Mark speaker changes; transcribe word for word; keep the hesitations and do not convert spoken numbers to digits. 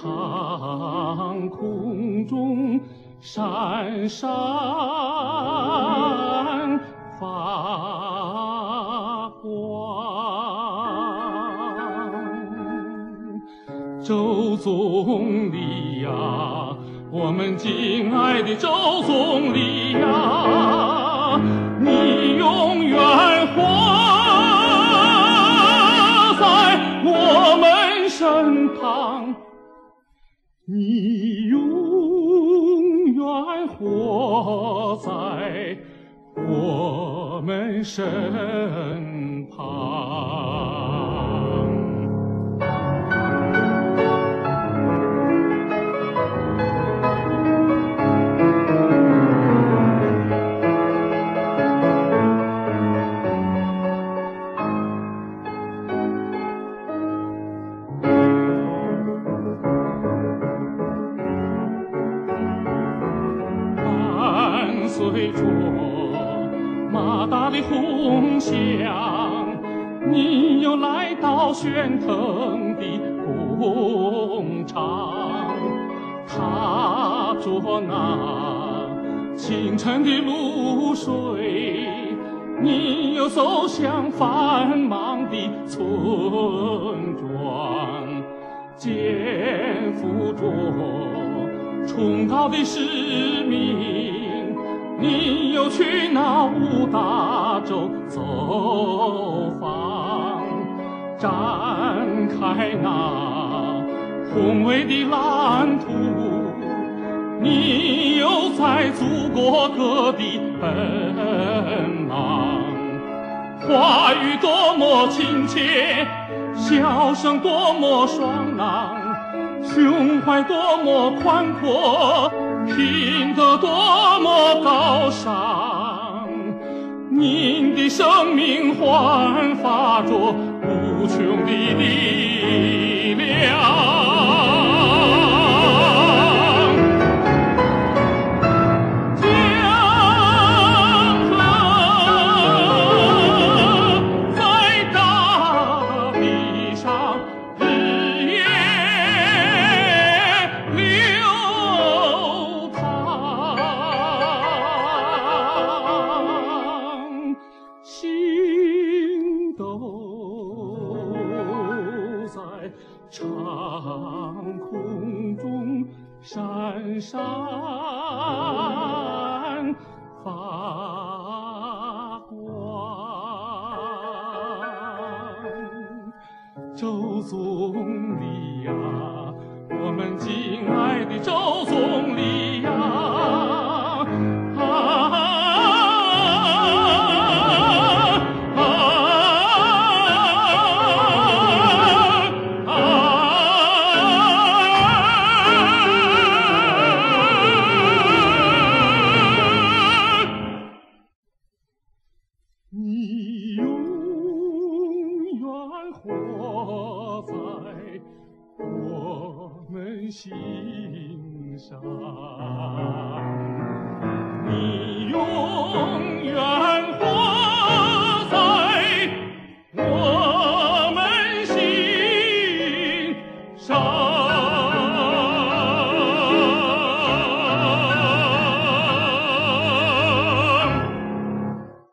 Speaker 1: 长空中闪闪发光。周总理呀，我们敬爱的周总理呀，你永远活在我们身旁，你永远活在我们身旁。随着马达的轰响，你又来到旋腾的工厂，踏着那清晨的露水，你又走向繁忙的村庄，肩负着崇高的使命，你又去那五大洲走访，展开那宏伟的蓝图，你又在祖国各地奔忙，话语多么亲切，笑声多么爽朗，胸怀多么宽阔，品德多么高尚，您的生命焕发着无穷的力量。长空中闪闪发光。周总理呀，我们敬爱的周总理呀，啊你永远活在我们心上，你永远